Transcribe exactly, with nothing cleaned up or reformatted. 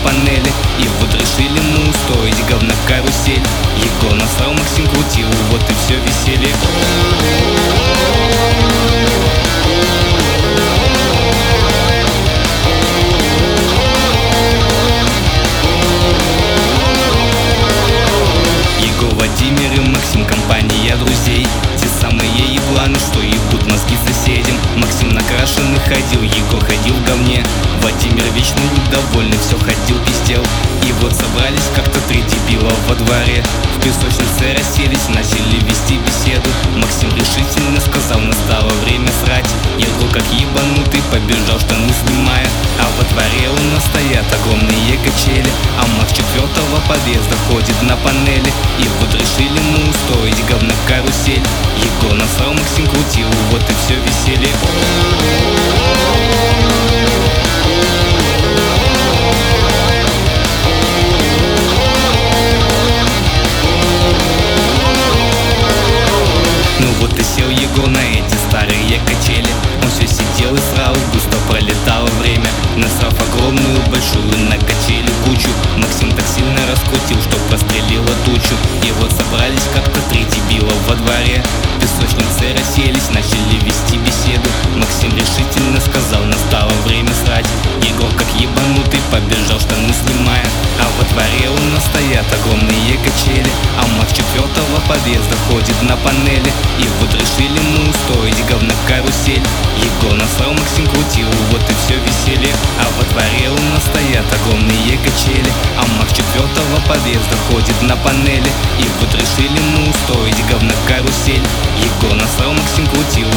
панели. И вот решили мы устроить говнокарусель. Егор насрал, Максим крутил, вот и все веселье. Егор, Владимир и Максим, компания друзей. Те самые ебланы, что ебут мозги соседям. Максим накрашенный ходил, Егор ходил в говне. Владимир вечно недовольный, все ходил, пиздел. И вот собрались как-то три дебила во дворе. В песочнице расселись, начали вести беседу. Максим решительно сказал, настало время срать. Егор как ебанутый побежал, штаны снимая. А во дворе у нас стоят огромные качели. А Макс четвертого подъезда ходит на панели. И вот решили мы устроить говнокарусель. Егор насрал, Максим крутил, вот и все веселье. Ну вот и сел Егор на эти старые качели. Он все сидел и срал, густо пролетало время. Насрав огромную большую на качели кучу. Максим так сильно раскрутил, что прострелило тучу. И вот собрались как-то три дебила во дворе. В песочнице расселись, начали вести беседу. Максим решительно сказал, настало время срать. Егор как ебанутый побежал, штаны снимая. А во дворе у нас стоят огромные качели. А Макс четвертого подъезда ходит на панели. И вот решили мы устроить говнокарусель. Егор насрал, Максим крутил, вот и все веселье. А во дворе у нас стоят огромные качели. А Макс четвертого подъезда ходит на панели. И вот решили мы устроить говнокарусель. Егор насрал, Максим крутил,